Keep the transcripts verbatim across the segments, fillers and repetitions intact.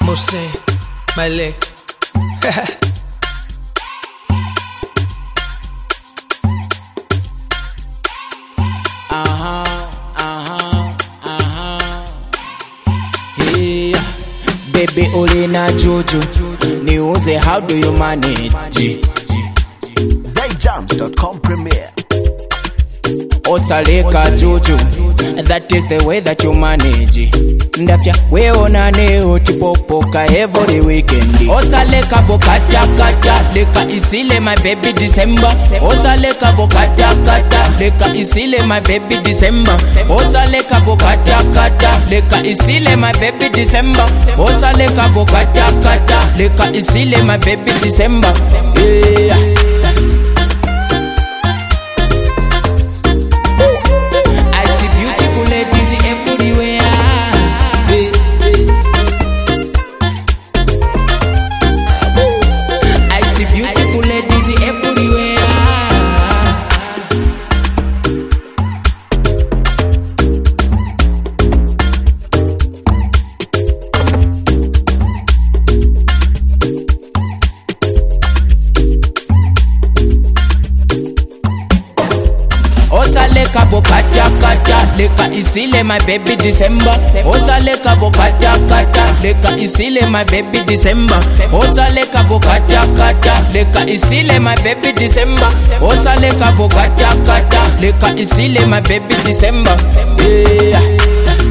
Jose, my leg. Uh-huh, uh-huh, uh-huh. Yeah. Baby ulina juju, niuze, how do you manage? zay jams dot com Premier. Osaleka juju, that is the way that you manage. Ndafya weonane utipopoka every weekend. Osaleka vokata kata, leka isile my baby December. Osaleka vokata kata, leka isile my baby December. Osaleka vokata kata, leka isile my baby December. Osaleka vokata kata, leka isile my baby December. Yeah. Osaleka vokata kata, leka isile my baby December. Osaleka vokata kata, leka isile my baby December. Osaleka vokata kata, leka isile my baby December. Osaleka vokata kata, leka isile my baby December. Yeah.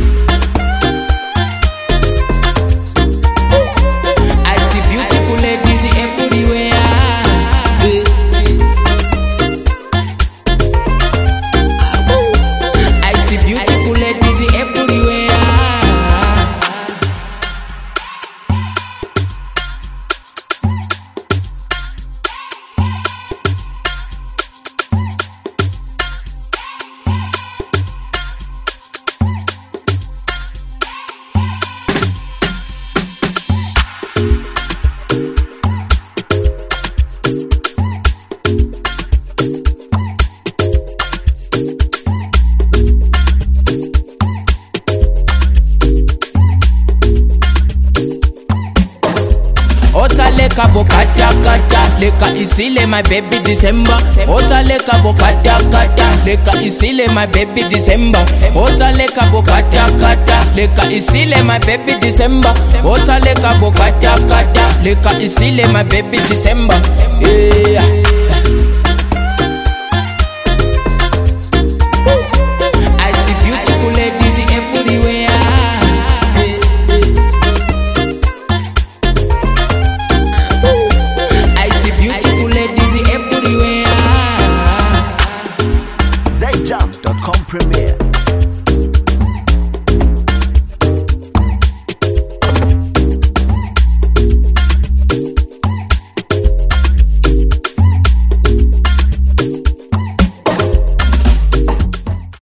Osaleka vokata kata, leka isile my baby December. Osaleka vokata kata, leka isile my baby December. Osaleka vokata kata, leka isile my baby December. Osaleka vokata kata, leka isile my baby December. Yeah.